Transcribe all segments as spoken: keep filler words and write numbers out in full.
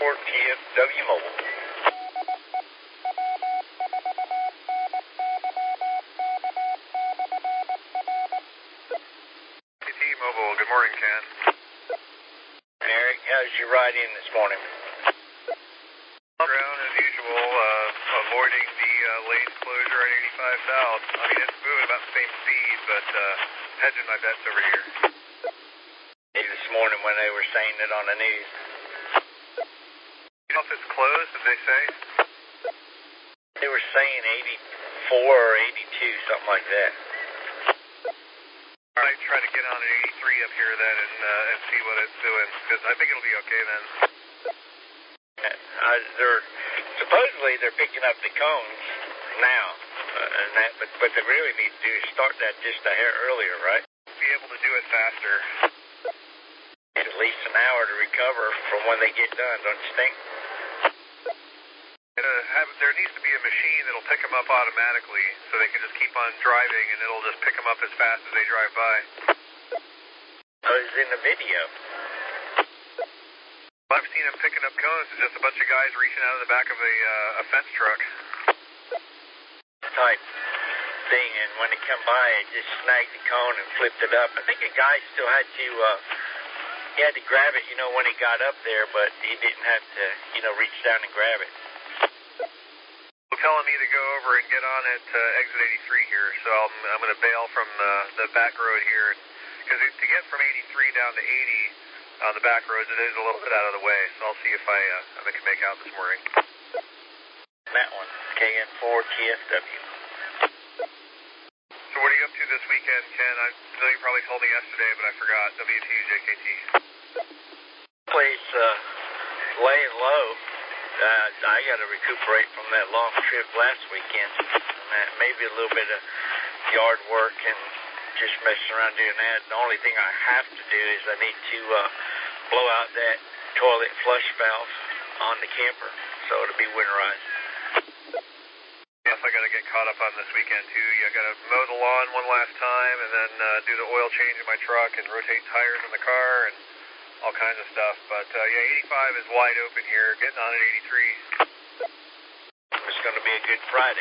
four T F W Mobile. T T Mobile, good morning, Ken. Eric, how's your ride in this morning? Ground as usual, uh, avoiding the uh, lane closure at eighty-five South. I mean, it's moving about the same speed, but uh, hedging my bets over here. This morning when they were saying it on the news. You know if it's closed, did they say? They were saying eighty-four or eighty-two, something like that. All right, try to get on at eighty-three up here then and uh, and see what it's doing, because I think it'll be okay then. Uh, they're supposedly they're picking up the cones now, uh, and that, but what they really need to do is start that just a hair earlier, right? Be able to do it faster. At least an hour to recover from when they get done, don't you think? Uh, have, there needs to be a machine that'll pick them up automatically, so they can just keep on driving, and it'll just pick them up as fast as they drive by. Oh, it's in the video. I've seen them picking up cones. It's just a bunch of guys reaching out of the back of a, uh, a fence truck. Type thing, and when it come by, it just snagged the cone and flipped it up. I think a guy still had to, uh, he had to grab it, you know, when he got up there, but he didn't have to, you know, reach down and grab it. Telling me to go over and get on at uh, exit eighty-three here, so I'm, I'm going to bail from the, the back road here, because to get from eighty-three down to eighty on the back roads, it is a little bit out of the way, so I'll see if I, uh, if I can make out this morning. That one, K N four T F W. So what are you up to this weekend, Ken? I know you probably told me yesterday, but I forgot. W T J K T. Place uh, laying low. Uh, I got to recuperate from that long trip last weekend. Uh, maybe a little bit of yard work and just messing around doing that. The only thing I have to do is I need to uh, blow out that toilet flush valve on the camper, so it'll be winterized. Yes, I got to get caught up on this weekend too. I got to mow the lawn one last time, and then uh, do the oil change in my truck and rotate tires in the car and all kinds of stuff. But uh, yeah, eighty-five is wide open here. Getting on at eighty-three. It's going to be a good Friday.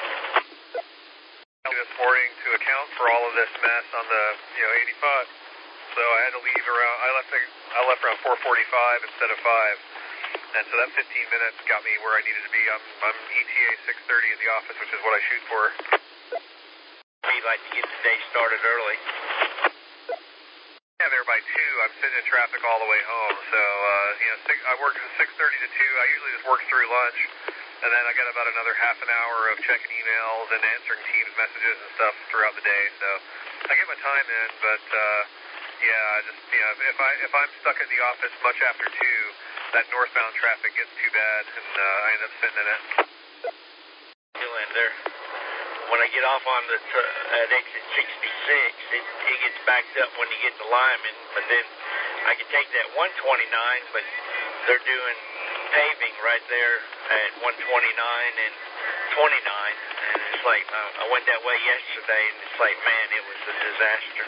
This morning to account for all of this mess on the you know eighty-five, so I had to leave around. I left I left around four forty-five instead of five, and so that fifteen minutes got me where I needed to be. I'm I'm E T A six thirty in the office, which is what I shoot for. We'd like to get the day started early. Yeah, there by two. I'm sitting in traffic all the way home, so uh, you know six, I work from six thirty to two. I usually just work through lunch. And then I got about another half an hour of checking emails and answering Teams messages and stuff throughout the day. So I get my time in, but uh, yeah, just you know, if I if I'm stuck at the office much after two, that northbound traffic gets too bad, and uh, I end up sitting in it. Still in there. When I get off on the t- at exit sixty-six, it, it gets backed up when you get to Lyman. But then I can take that one twenty-nine, but they're doing paving right there at one twenty-nine and twenty-nine, and it's like uh, I went that way yesterday, and it's like, man, it was a disaster.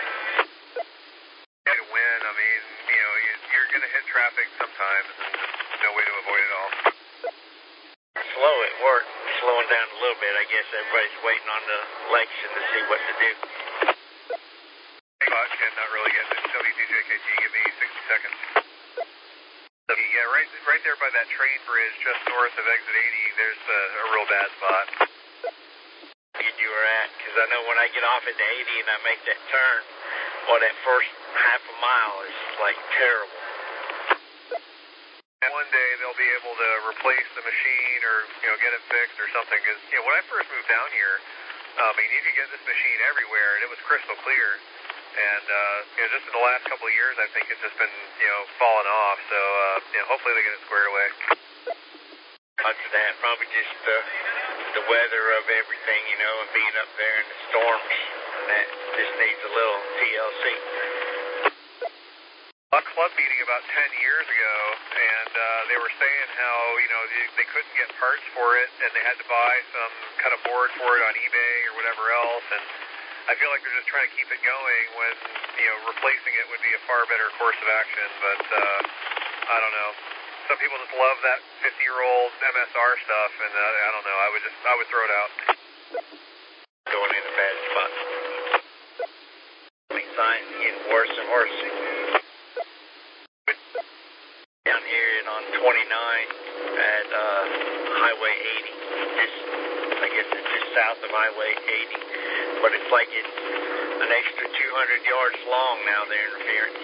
Yeah, to win, I mean, you know, you, you're going to hit traffic sometimes, and there's no way to avoid it all. Slow at work, slowing down a little bit. I guess everybody's waiting on the election to see what to do. Hey, Ken, not really getting it. W T J K T, give me sixty seconds. Yeah, right right there by that train bridge just north of exit eighty, there's a, a real bad spot. Where you were at, because I know when I get off at the eighty and I make that turn, well, that first half a mile is like terrible. And one day they'll be able to replace the machine or, you know, get it fixed or something. Because, you know, when I first moved down here, I mean, you could get this machine everywhere, and it was crystal clear. And, uh, you know, just in the last couple of years, I think it's just been, you know, falling off. So, uh, you know, hopefully they get it squared away. Much of that, probably just uh, the weather of everything, you know, and being up there in the storms. And that just needs a little T L C. A club meeting about ten years ago, and uh, they were saying how, you know, they, they couldn't get parts for it, and they had to buy some kind of board for it on eBay or whatever else. And I feel like they're just trying to keep it going when, you know, replacing it would be a far better course of action. But uh, I don't know. some people just love that fifty-year-old M S R stuff, and uh, I don't know. I would just I would throw it out. Going in a bad spot. Signs getting worse and worse. Down here and on twenty-nine at uh, Highway eighty. Just, I guess it's just south of Highway eighty. But it's like it's an extra two hundred yards long now, their interference.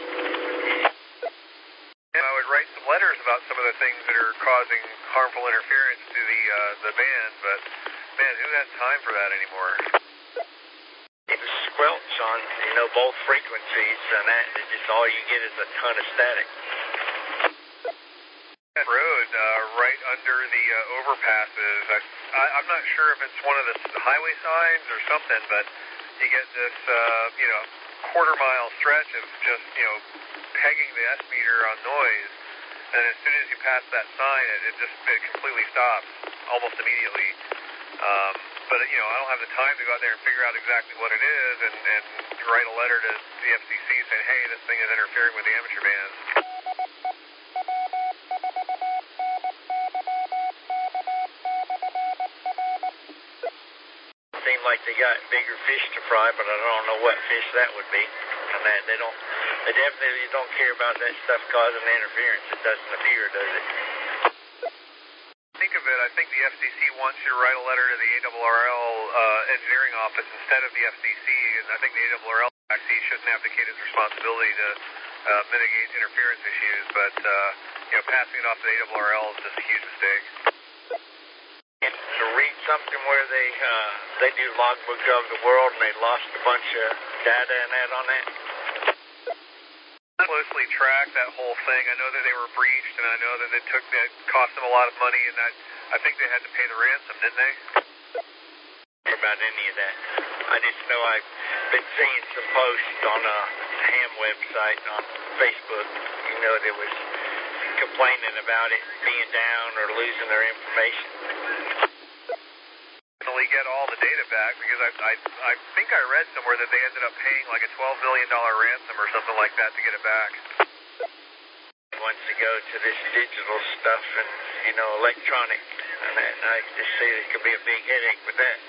And I would write some letters about some of the things that are causing harmful interference to the uh, the band, but man, who has time for that anymore? It was squelch on, you know, both frequencies, and that is just all you get is a ton of static. That road, uh, right under the uh, overpasses, I, I, I'm not sure if it's one of the highway signs or something, but you get this, uh, you know, quarter mile stretch of just, you know, pegging the S meter on noise, and as soon as you pass that sign, it, it just it completely stops almost immediately. Um, but, you know, I don't have the time to go out there and figure out exactly what it is and, and write a letter to the F C C saying, hey, this thing is interfering with the amateur bands. Seemed like they got bigger fish to fry, but I don't know what fish that would be. And that they don't, they definitely don't care about that stuff causing interference. It doesn't appear, does it? Think of it, I think the F C C wants you to write a letter to the A R R L uh, engineering office instead of the F C C, and I think the A R R L actually shouldn't abdicate its responsibility to uh, mitigate interference issues, but uh, you know, passing it off to the A R R L is just a huge mistake. And to read something where they uh, they do logbook of the world and they lost a bunch of data and that on that. Closely track that whole thing. I know that they were breached, and I know that it took that cost them a lot of money, and that I think they had to pay the ransom, didn't they? About any of that, I just know I've been seeing some posts on a ham website on Facebook. You know, that was complaining about it being down or losing their information. Get all the data back, because I, I I think I read somewhere that they ended up paying like a twelve million dollars ransom or something like that to get it back. Wants to go to this digital stuff and, you know, electronic, and, that, and I just see there could be a big headache with that.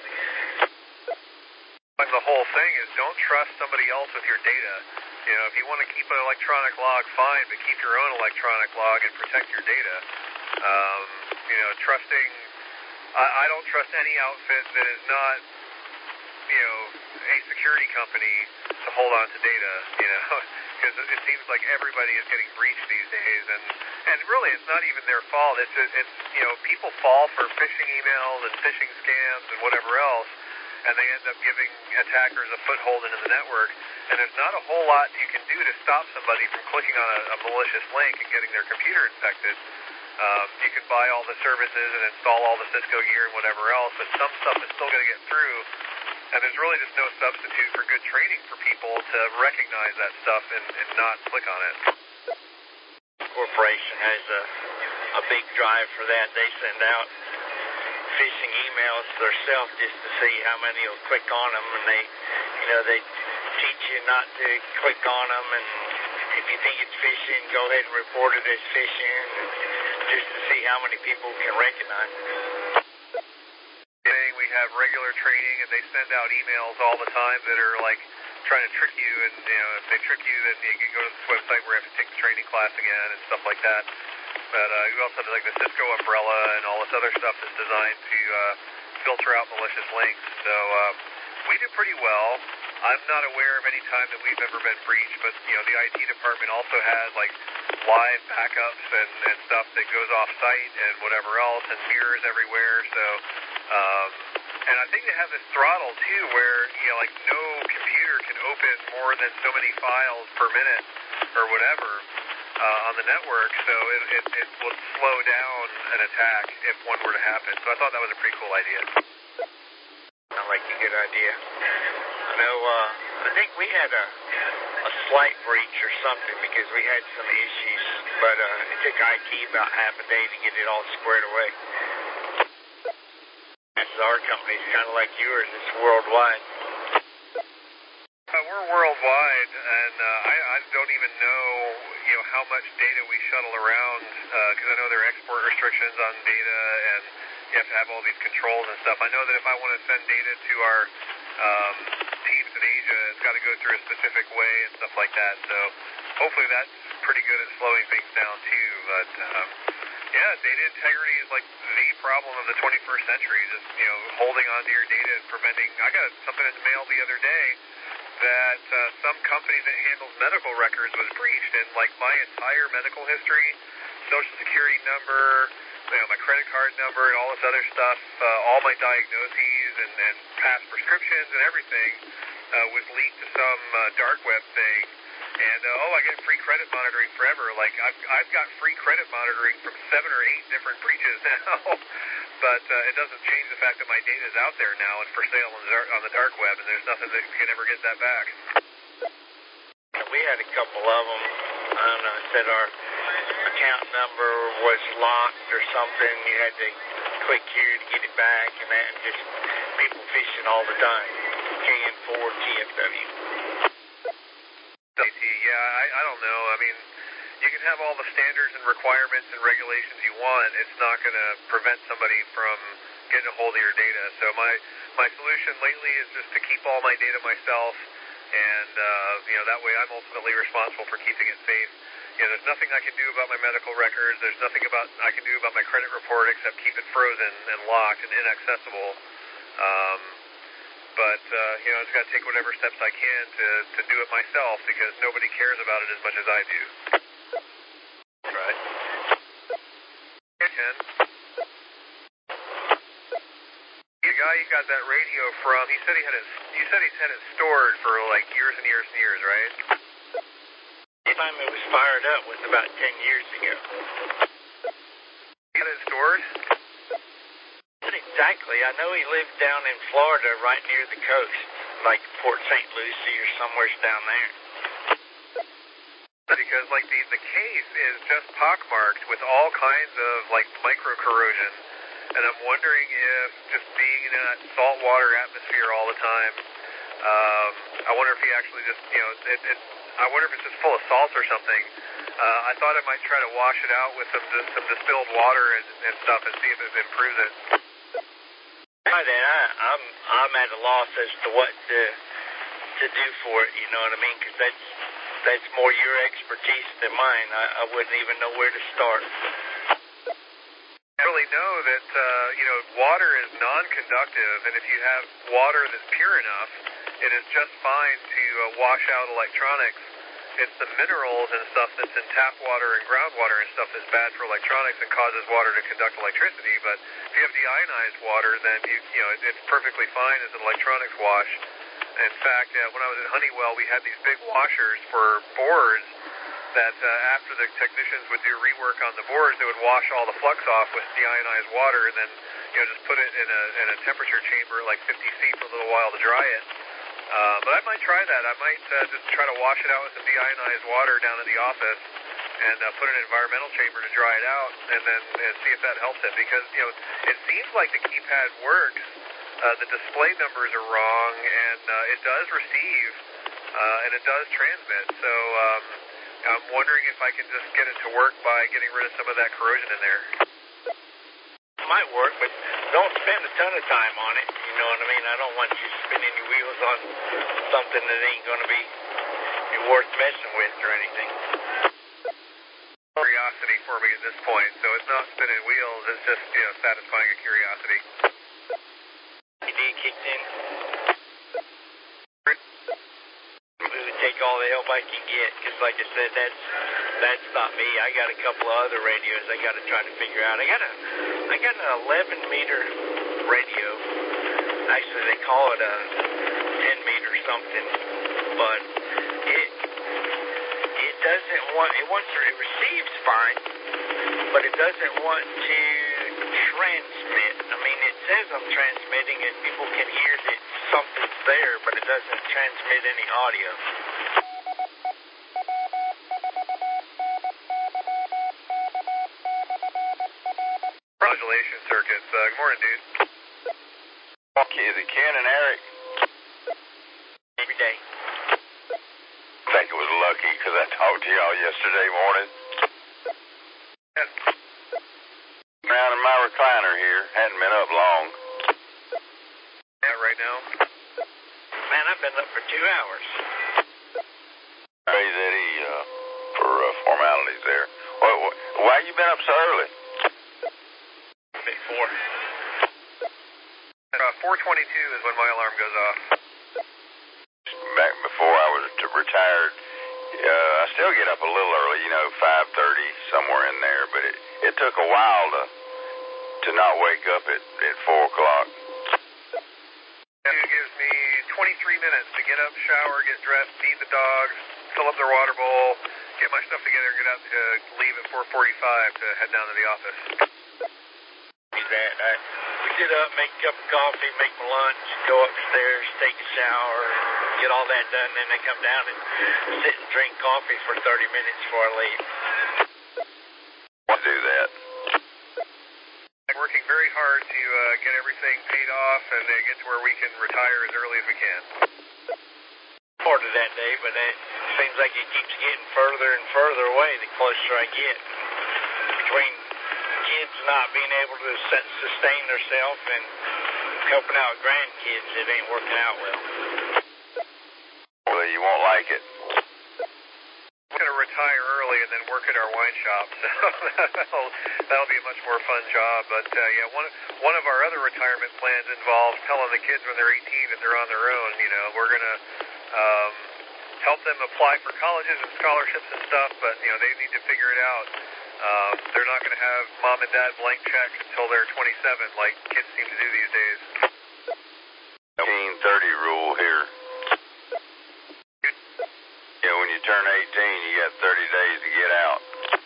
But the whole thing is, don't trust somebody else with your data. You know, if you want to keep an electronic log, fine, but keep your own electronic log and protect your data. Um, you know, trusting... I don't trust any outfit that is not, you know, a security company to hold on to data, you know, because it seems like everybody is getting breached these days, and, and really it's not even their fault. It's, it's, you know, people fall for phishing emails and phishing scams and whatever else, and they end up giving attackers a foothold into the network, and there's not a whole lot you can do to stop somebody from clicking on a, a malicious link and getting their computer infected. Um, you can buy all the services and install all the Cisco gear and whatever else, but some stuff is still going to get through, and there's really just no substitute for good training for people to recognize that stuff and, and not click on it. Corporation has a, a big drive for that. They send out phishing emails themselves just to see how many will click on them, and they, you know, they teach you not to click on them, and if you think it's phishing, go ahead and report it as phishing, just to see how many people can recognize it. We have regular training, and they send out emails all the time that are like trying to trick you, and you know, if they trick you, then you can go to this website where you have to take the training class again and stuff like that. But uh, you also have like the Cisco umbrella and all this other stuff that's designed to uh, filter out malicious links. So um, we do pretty well. I'm not aware of any time that we've ever been breached, but you know, the I T department also has like live backups and, and stuff that goes off site and whatever else, and mirrors everywhere. So, um, and I think they have this throttle too, where you know, like no computer can open more than so many files per minute or whatever uh, on the network. So it, it, it will slow down an attack if one were to happen. So I thought that was a pretty cool idea. Sounds like a good idea. I know, uh, I think we had a, a slight breach or something because we had some issues, but uh, it took I T about half a day to get it all squared away. This is our company, it's kind of like yours, it's worldwide. Uh, we're worldwide, and uh, I, I don't even know, you know, how much data we shuttle around, because uh, I know there are export restrictions on data, and you have to have all these controls and stuff. I know that if I want to send data to our um, teams in Asia, it's got to go through a specific way and stuff like that. So hopefully that's pretty good at slowing things down too. But um, yeah, data integrity is like the problem of the twenty-first century. Just, you know, holding on to your data and preventing. I got something in the mail the other day that uh, some company that handles medical records was breached, and like my entire medical history, social security number, you know, my credit card number, and all this other stuff, uh, all my diagnoses and, and past prescriptions and everything uh, was leaked to some uh, dark web thing. And uh, oh, I get free credit monitoring forever. Like I've I've got free credit monitoring from seven or eight different breaches now. But uh, it doesn't change the fact that my data is out there now and for sale on the, dark, on the dark web, and there's nothing that can ever get that back. We had a couple of them. I don't know, said our account number was locked or something. You had to click here to get it back, and that, and just people phishing all the time. K N four T F W. Yeah, I, I don't know. I mean, you can have all the standards and requirements and regulations you want. It's not going to prevent somebody from getting a hold of your data. So my, my solution lately is just to keep all my data myself, and uh, you know, that way I'm ultimately responsible for keeping it safe. You know, there's nothing I can do about my medical records. There's nothing about I can do about my credit report except keep it frozen and locked and inaccessible. Um, But, uh, you know, I've got to take whatever steps I can to, to do it myself, because nobody cares about it as much as I do. Right. Ken. The guy you got that radio from, he said he had it, you said he had it stored for, like, years and years and years, right? The time it was fired up was about ten years ago. He had it stored? Exactly. I know he lived down in Florida, right near the coast, like Port Saint Lucie or somewhere down there. Because, like, the, the case is just pockmarked with all kinds of, like, micro-corrosion, and I'm wondering if just being in that saltwater atmosphere all the time, um, I wonder if he actually just, you know, it, it, I wonder if it's just full of salt or something. Uh, I thought I might try to wash it out with some some distilled water and, and stuff and see if it improves it. Right, and I, I'm I'm at a loss as to what to to do for it. You know what I mean? Because that's that's more your expertise than mine. I, I wouldn't even know where to start. I really know that uh, you know, water is non-conductive, and if you have water that's pure enough, it is just fine to uh, wash out electronics. It's the minerals and stuff that's in tap water and groundwater and stuff that's bad for electronics and causes water to conduct electricity. But if you have deionized water, then you, you know, it, it's perfectly fine as an electronics wash. In fact, uh, when I was at Honeywell, we had these big washers for boards that uh, after the technicians would do rework on the boards, they would wash all the flux off with deionized water, and then, you know, just put it in a, in a temperature chamber at like fifty C for a little while to dry it. Uh, but I might try that. I might uh, just try to wash it out with some deionized water down at the office and uh, put it in an environmental chamber to dry it out, and then uh, see if that helps it. Because, you know, it seems like the keypad works. Uh, the display numbers are wrong, and uh, it does receive, uh, and it does transmit. So um, I'm wondering if I can just get it to work by getting rid of some of that corrosion in there. Might work, but don't spend a ton of time on it. You know what I mean? I don't want you spinning your wheels on something that ain't going to be worth messing with or anything. Curiosity for me at this point, so it's not spinning wheels, it's just, you know, satisfying a curiosity. A D kicked in. We would take all the help I can get, because like I said, that's that's not me. I got a couple of other radios I got to try to figure out. I got a I got an eleven meter radio. Actually, they call it a ten meter something, but it it doesn't want it wants to, it receives fine, but it doesn't want to transmit. I mean, it says I'm transmitting, and people can hear that something's there, but it doesn't transmit any audio. Modulation circuits. Uh, good morning, dude. Okay, is it Ken and Eric? Every day. lucky because I talked to y'all yesterday morning. Yes. Around in my recliner here. Hadn't been up long. Yeah, right now. Man, I've been up for two hours. Praise Eddie uh, for uh, formalities there. Why, why you been up so early? Before. Uh, four twenty-two is when my alarm goes off. Back before I was to retired, uh, I still get up a little early, you know, five thirty, somewhere in there, but it, it took a while to to not wake up at, at four o'clock. It gives me twenty-three minutes to get up, shower, get dressed, feed the dogs, fill up their water bowl, get my stuff together, and get out to leave at four forty-five to head down to the office. That I we get up, make a cup of coffee, make my lunch, go upstairs, take a shower, get all that done, then I come down and sit and drink coffee for thirty minutes before I leave. Why do that? I'm working very hard to uh, get everything paid off and uh, get to where we can retire as early as we can. Forward to that day, but it seems like it keeps getting further and further away the closer I get. Between kids not being able to sustain themselves and helping out grandkids, it ain't working out well. Well, you won't like it. I'm going to retire early and then work at our wine shop, so that'll, that'll be a much more fun job. But uh, yeah, one one of our other retirement plans involves telling the kids when they're eighteen that they're on their own. You know, we're going to um, help them apply for colleges and scholarships and stuff, but you know, they need to figure it out. Um, they're not going to have mom and dad blank checks until they're twenty-seven, like kids seem to do these days. eighteen thirty rule here. Yeah, when you turn eighteen, you got thirty days to get out.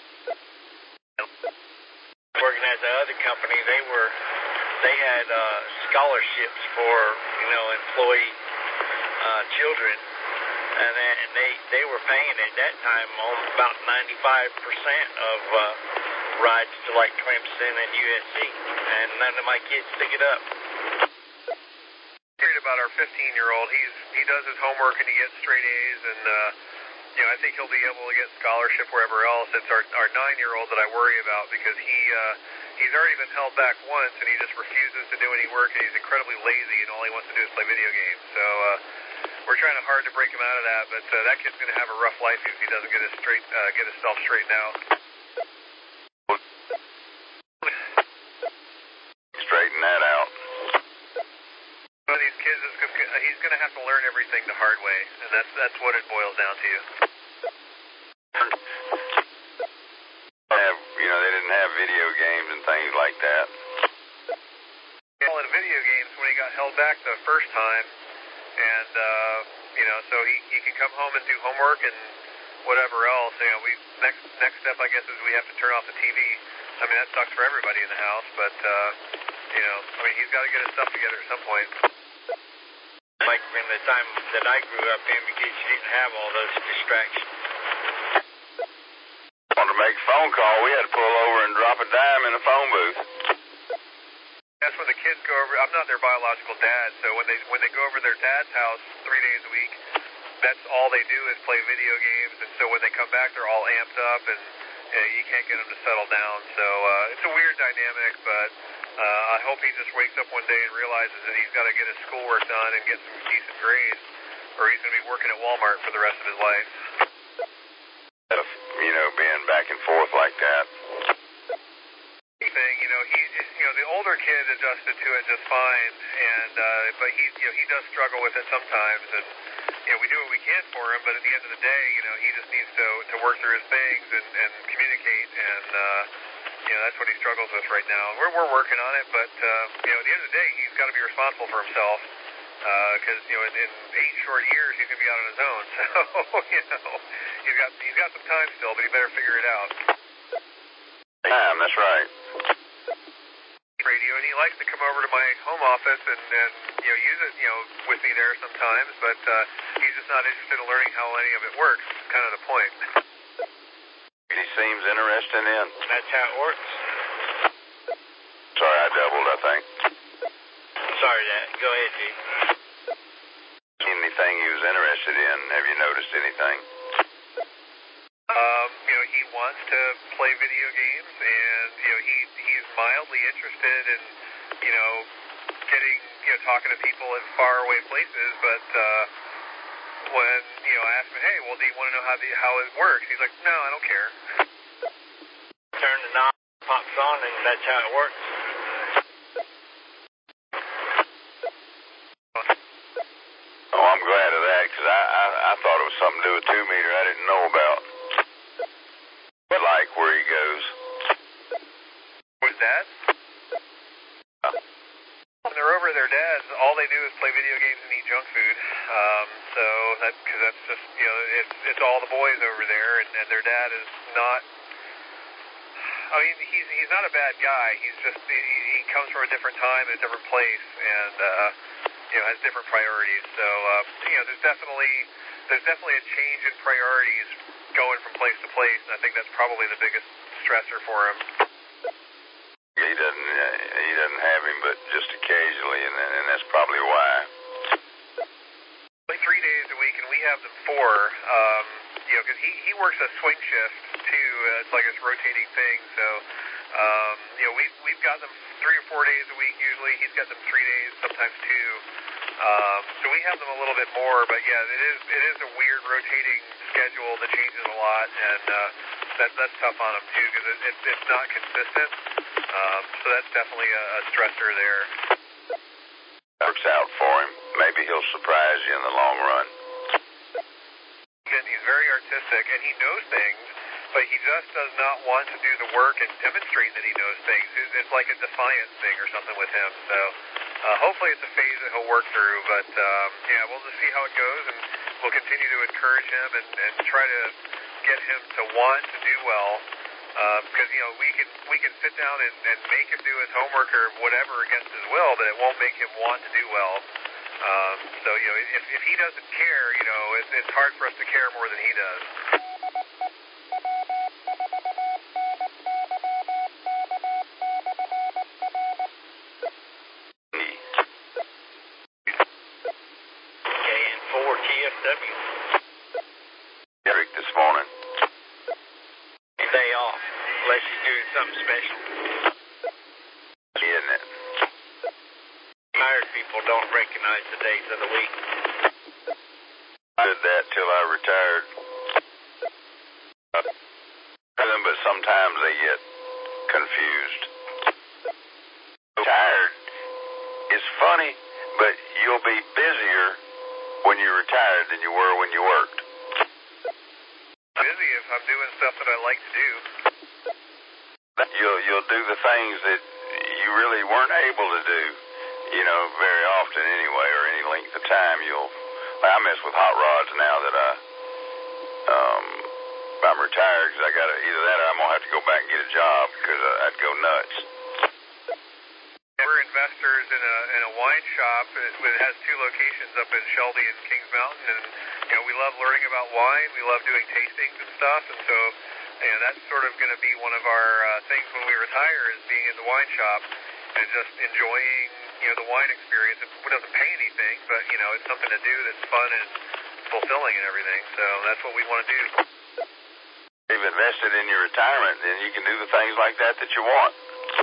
Working at the other company, they were they had uh, scholarships for you know employee uh, children. And, then, and they, they were paying at that time on about ninety-five percent of uh, rides to like Clemson and U S C, and none of my kids took it up. Worried about our fifteen-year-old. He's he does his homework and he gets straight A's, and uh, you know I think he'll be able to get scholarship wherever else. It's our our nine-year-old that I worry about because he uh, he's already been held back once, and he just refuses to do any work, and he's incredibly lazy, and all he wants to do is play video games. So. Uh, We're trying hard to break him out of that, but uh, that kid's going to have a rough life if he doesn't get his straight, uh, get himself straightened out. Straighten that out. One of these kids is he's going to have to learn everything the hard way, and that's that's what it boils down to. Have you know they didn't have video games and things like that. Well, in video games, when he got held back the first time. And, uh, you know, so he, he can come home and do homework and whatever else. You know, we next next step, I guess, is we have to turn off the T V. I mean, that sucks for everybody in the house, but, uh, you know, I mean, he's got to get his stuff together at some point. Like in the time that I grew up in, because you didn't have all those distractions. Wanted to make a phone call, we had to pull over and drop a dime in a phone booth. That's when the kids go over. I'm not their biological dad, so when they when they go over to their dad's house three days a week, that's all they do is play video games. And so when they come back, they're all amped up, and uh, you can't get them to settle down. So uh, it's a weird dynamic, but uh, I hope he just wakes up one day and realizes that he's got to get his schoolwork done and get some decent grades, or he's going to be working at Walmart for the rest of his life. You know, being back and forth like that. Thing, you know, he, you know, the older kid adjusted to it just fine, and uh, but he, you know, he does struggle with it sometimes, and you know, we do what we can for him, but at the end of the day, you know, he just needs to to work through his things and, and communicate, and uh, you know, that's what he struggles with right now. We're we're working on it, but uh, you know, at the end of the day, he's got to be responsible for himself, because uh, you know, in, in eight short years, he's gonna be out on his own. So you know, he's got he's got some time still, but he better figure it out. Time, that's right. Radio, and he likes to come over to my home office and, and you know use it you know with me there sometimes, but uh, he's just not interested in learning how any of it works. It's kind of the point. He seems interested in. That's how it works. Sorry, I doubled, I think. Sorry, Dad. Go ahead, G. Anything he was interested in? Have you noticed anything? wants to play video games, and you know he he's mildly interested in you know getting you know talking to people in faraway places. But uh, when you know I asked him, hey, well, do you want to know how the how it works? He's like, no, I don't care. Turn the knob, pops on, and that's how it works. Oh, I'm glad of that, because I, I, I thought it was something to do with two meter I didn't know about. But like where he goes. With Dad? Uh, When they're over at their dad's, all they do is play video games and eat junk food. Um, so that because that's just you know it's it's all the boys over there, and, and their dad is not. I mean, he's he's not a bad guy. He's just he, he comes from a different time and a different place, and uh, you know has different priorities. So uh, you know, there's definitely there's definitely a change in priorities going from place to place, and I think that's probably the biggest stressor for him. he doesn't uh, he doesn't have him, but just occasionally, and and that's probably why. Like three days a week, and we have them four. Um, you know, because he he works a swing shift too. Uh, it's like it's rotating thing. So, um, you know, we we've got them three or four days a week usually. He's got them three days, sometimes two. Um, so we have them a little bit more. But yeah, it is it is a weird rotating schedule that changes a lot, and uh, that that's tough on him too because it, it, it's not consistent. Um, so that's definitely a, a stressor there. Works out for him. Maybe he'll surprise you in the long run. And he's very artistic, and he knows things, but he just does not want to do the work and demonstrate that he knows things. It's like a defiance thing or something with him. So uh, hopefully it's a phase that he'll work through. But um, yeah, we'll just see how it goes, and we'll continue to encourage him and, and try to get him to want to do well. Because uh, you know we can we can sit down and, and make him do his homework or whatever against his will, but it won't make him want to do well. Um, so you know if, if he doesn't care, you know it's, it's hard for us to care more than he does. K N four T S W. Eric this morning. Day off, unless he's doing something special. Isn't it? Tired people don't recognize the days of the week. I did that till I retired. But sometimes they get confused. Tired is funny, but you'll be busier when you're retired than you were when you worked. Busy if I'm doing stuff that I like to do. You'll you'll do the things that you really weren't able to do, you know, very often anyway, or any length of time. You'll. I mess with hot rods now that I um I'm retired because I got to either that or I'm gonna have to go back and get a job because I'd go nuts. We're investors in a in a wine shop. It, it has two locations up in Shelby and Kings Mountain, and you know we love learning about wine. We love doing tastings and stuff, and so you know that's sort of going to be one of our uh, things when we retire is being in the wine shop and just enjoying you know the wine experience. It doesn't pay anything, but you know it's something to do that's fun and fulfilling and everything. So that's what we want to do. If you've invested in your retirement, then you can do the things like that that you want.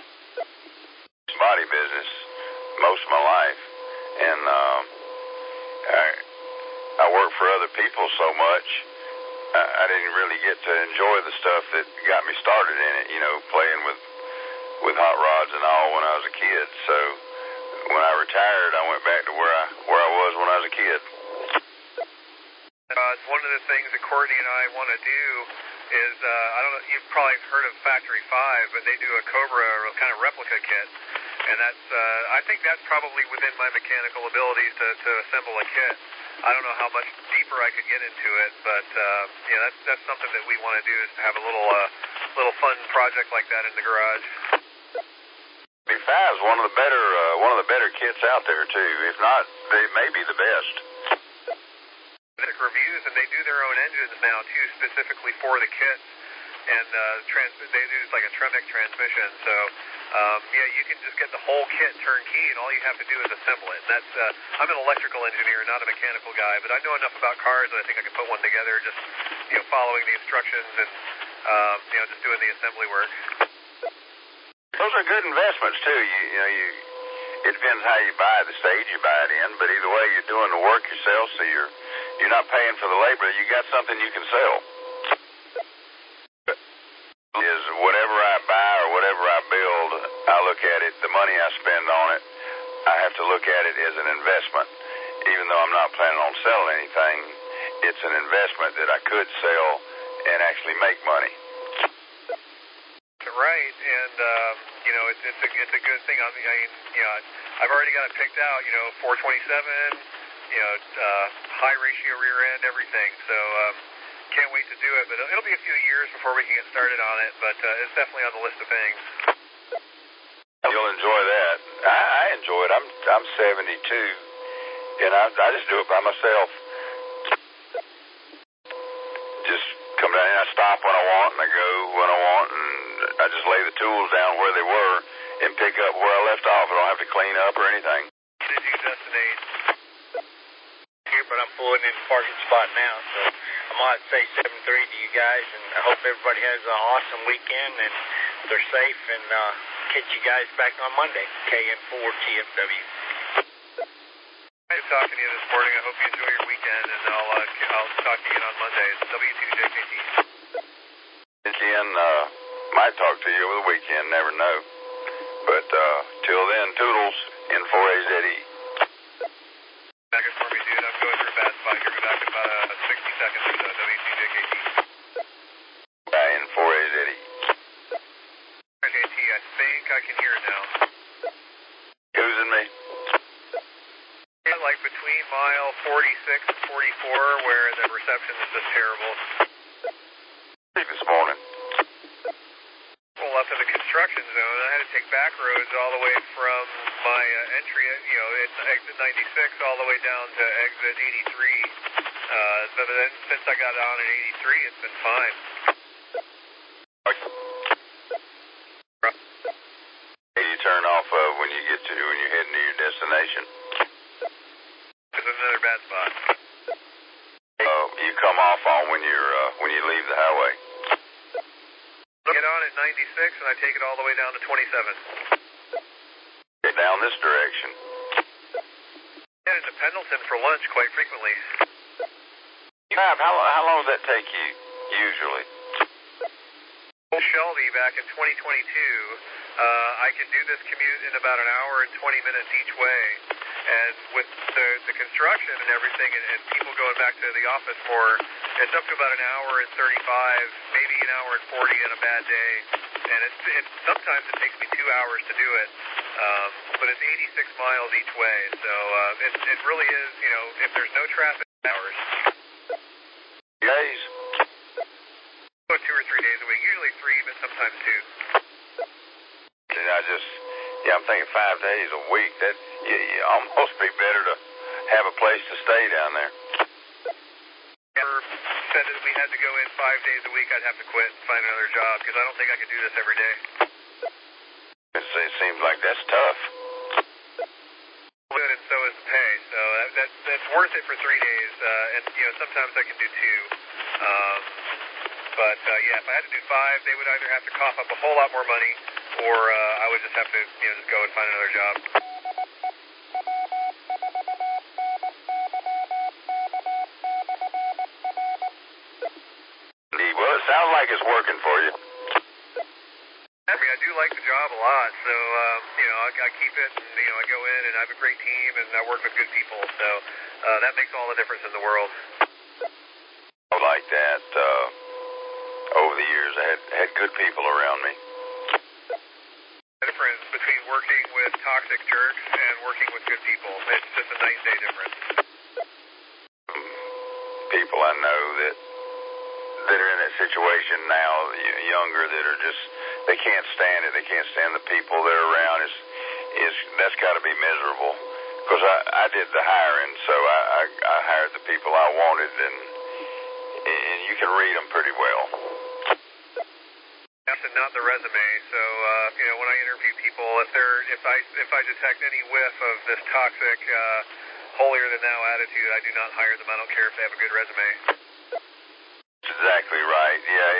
Body business most of my life, and um, I, I work for other people so much I, I didn't really get to enjoy the stuff that got me started in it, you know, playing with with hot rods and all when I was a kid. So when I retired, I went back to where I where I was when I was a kid. Uh, it's one of the things that Courtney and I want to do is, uh, I don't know, you've probably heard of Factory five, but they do a Cobra kind of replica kit. And that's, uh, I think that's probably within my mechanical abilities to, to assemble a kit. I don't know how much deeper I could get into it, but, uh, yeah, that's, that's something that we want to do is to have a little, uh, little fun project like that in the garage. B five is one of the better, uh, one of the better kits out there too. If not, they may be the best. Reviews, and they do their own engines now too, specifically for the kits, and uh, trans they use like a Tremec transmission. So um, yeah, you can just get the whole kit turnkey, and all you have to do is assemble it. And that's uh, I'm an electrical engineer, not a mechanical guy, but I know enough about cars that I think I can put one together, just you know, following the instructions and um, you know, just doing the assembly work. Those are good investments too. You, you know, you it depends how you buy the stage you buy it in, but either way, you're doing the work yourself, so you're you're not paying for the labor. You got something you can sell. Is whatever I buy or whatever I build, I look at it. The money I spend on it, I have to look at it as an investment. Even though I'm not planning on selling anything, it's an investment that I could sell and actually make money. Right, and um, you know, it's it's a it's a good thing. I mean, I mean, you know, I've already got it picked out. You know, four twenty-seven, you know, uh, high ratio rear end, everything. So um, can't wait to do it. But it'll be a few years before we can get started on it. But uh, it's definitely on the list of things. You'll enjoy that. I, I enjoy it. I'm I'm seventy-two, and I I just do it by myself. Just come down and I stop when I want, and I go when I want, and I just lay the tools down where they were and pick up where I left off. I don't have to clean up or anything. Did you destinate? Here, but I'm pulling in the parking spot now, so I might say seven three to you guys, and I hope everybody has an awesome weekend and they're safe, and uh, catch you guys back on Monday, K N four T F W. Nice talking to you this morning. I hope you enjoy your weekend, and I'll uh, I'll talk to you again on Monday. It's W two J K T. Again, uh, might talk to you over the weekend, never know. But uh, till then, toodles, N four A Z E. Back it for me, dude. I'm going through a bad spot here. Go back in about uh, sixty seconds or so. W two J K T. Yeah, N four A Z E. J K T, I think I can hear it now. Who's in me? Yeah, like between mile forty-six and forty-four, where the reception is just terrible. This morning. Pull up to the construction zone. I had to take back roads all the way from my uh, entry, you know, at exit ninety-six all the way down to exit eighty-three. Uh, but then since I got on at eighty-three, it's been fine. You turn off of when you get to when you're heading to your destination. This is another bad spot. Uh, you come off on when you're uh, when you leave the highway. Get on at ninety-six and I take it all the way down to twenty-seven. Get down this direction. Get into Pendleton for lunch quite frequently. Bob, how how long does that take you usually? Shelby back in twenty twenty-two. Uh, I can do this commute in about an hour and twenty minutes each way. And with the, the construction and everything, and, and people going back to the office more, it's up to about an hour and thirty-five, maybe an hour and forty on a bad day. And it's, it's sometimes it takes me two hours to do it. Um, but it's eighty-six miles each way. So uh, it, it really is, you know, if there's no traffic, hours. Days? Two or three days a week. Usually three, but sometimes two. And I just, yeah, I'm thinking five days a week. That you, you almost be better to have a place to stay down there. Never said that we had to go in five days a week. I'd have to quit and find another job because I don't think I could do this every day. It, it seems like that's tough. Good, and so is the pay. So that, that that's worth it for three days. Uh, and you know, sometimes I can do two. Um, but uh, yeah, if I had to do five, they would either have to cough up a whole lot more money, or uh, I would just have to, you know, just go and find another job. Well, it sounds like it's working for you. I mean, I do like the job a lot, so um, you know, I, I keep it, and you know, I go in, and I have a great team, and I work with good people, so uh, that makes all the difference in the world. I like that. Uh, over the years, I had had good people around me. The difference between working with toxic jerks and working with good people, it's just a night and day difference. People I know that that are in that situation now, younger, that are just, they can't stand it. They can't stand the people they're around. Is is that's got to be miserable. Because I, I did the hiring, so I, I, I hired the people I wanted, and and you can read them pretty well. That's not the resume. So uh, you know, when I interview people, if they're if I if I detect any whiff of this toxic, uh, holier than thou attitude, I do not hire them. I don't care if they have a good resume. That's exactly right. Yeah,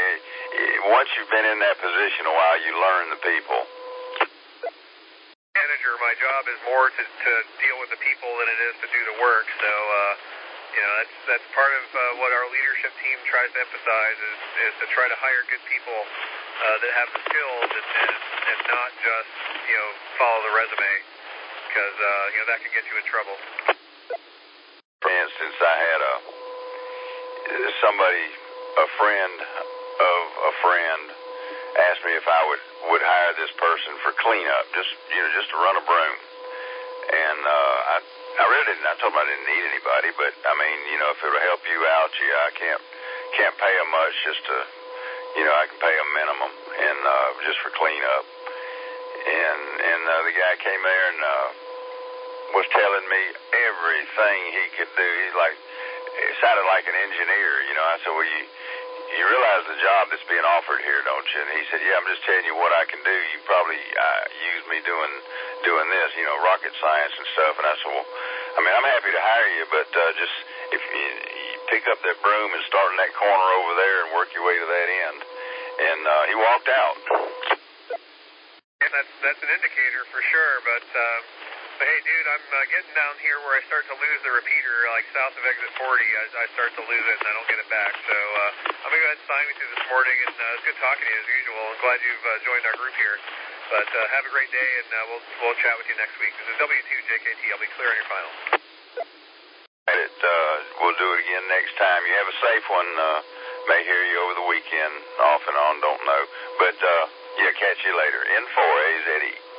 once you've been in that position a while, you learn the people. Manager, my job is more to, to deal with the people than it is to do the work. So, uh, you know, that's that's part of uh, what our leadership team tries to emphasize is, is to try to hire good people uh, that have the skills and, and, and not just, you know, follow the resume, because, uh, you know, that can get you in trouble. For instance, I had a somebody, a friend of a friend, asked me if I would, would hire this person for cleanup, just you know, just to run a broom. And uh, I I really didn't. I told him I didn't need anybody, but I mean, you know, if it'll help you out, yeah, I can't can't pay him much just to, you know, I can pay him minimum and uh, just for cleanup. And and uh, the guy came there and uh, was telling me everything he could do. He's like, it sounded like an engineer, you know. I said, well, you. You realize the job that's being offered here, don't you? And he said, yeah, I'm just telling you what I can do. You probably uh, use me doing doing this, you know, rocket science and stuff. And I said, well, I mean, I'm happy to hire you, but uh, just if you, you pick up that broom and start in that corner over there and work your way to that end. And uh, he walked out. Yeah, that's, that's an indicator for sure, but... Uh... But hey, dude, I'm uh, getting down here where I start to lose the repeater, like south of exit forty. I, I start to lose it, and I don't get it back. So uh, I'm going to go ahead and sign with you this morning, and uh, it's good talking to you as usual. I'm glad you've uh, joined our group here. But uh, have a great day, and uh, we'll we'll chat with you next week. This is W two J K T. I'll be clear on your final. It, uh, we'll do it again next time. You have a safe one. Uh, may hear you over the weekend, off and on, don't know. But, uh, yeah, catch you later. N four A Z E.